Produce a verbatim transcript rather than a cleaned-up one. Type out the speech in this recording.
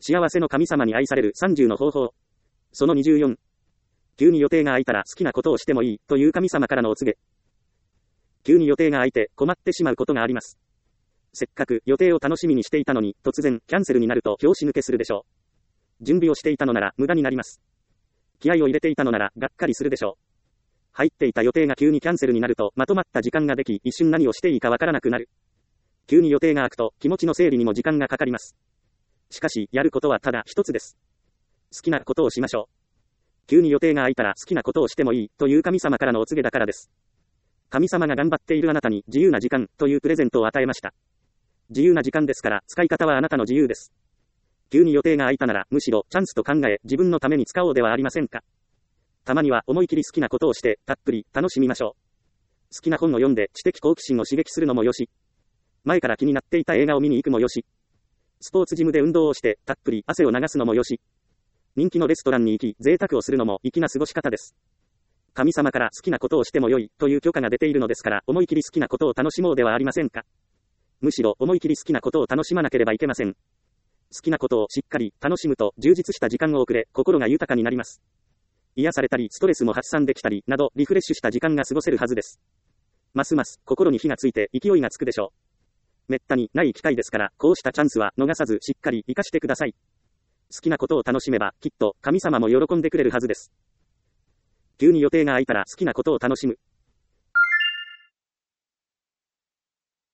幸せの神様に愛されるさんじゅうの方法。そのにじゅうよん。急に予定が空いたら好きなことをしてもいいという神様からのお告げ。急に予定が空いて困ってしまうことがあります。せっかく予定を楽しみにしていたのに突然キャンセルになると拍子抜けするでしょう。準備をしていたのなら無駄になります。気合を入れていたのならがっかりするでしょう。入っていた予定が急にキャンセルになるとまとまった時間ができ一瞬何をしていいかわからなくなる。急に予定が空くと気持ちの整理にも時間がかかります。しかしやることはただ一つです。好きなことをしましょう。急に予定が空いたら好きなことをしてもいいという神様からのお告げだからです。神様が頑張っているあなたに自由な時間というプレゼントを与えました。自由な時間ですから使い方はあなたの自由です。急に予定が空いたならむしろチャンスと考え自分のために使おうではありませんか。たまには思い切り好きなことをしてたっぷり楽しみましょう。好きな本を読んで知的好奇心を刺激するのもよし、前から気になっていた映画を見に行くもよし、スポーツジムで運動をしてたっぷり汗を流すのもよし、人気のレストランに行き贅沢をするのも粋な過ごし方です。神様から好きなことをしてもよいという許可が出ているのですから思い切り好きなことを楽しもうではありませんか。むしろ思い切り好きなことを楽しまなければいけません。好きなことをしっかり楽しむと充実した時間を送れ心が豊かになります。癒されたりストレスも発散できたりなどリフレッシュした時間が過ごせるはずです。ますます心に火がついて勢いがつくでしょう。めったにない機会ですからこうしたチャンスは逃さずしっかり活かしてください。好きなことを楽しめばきっと神様も喜んでくれるはずです。急に予定が空いたら好きなことを楽しむ。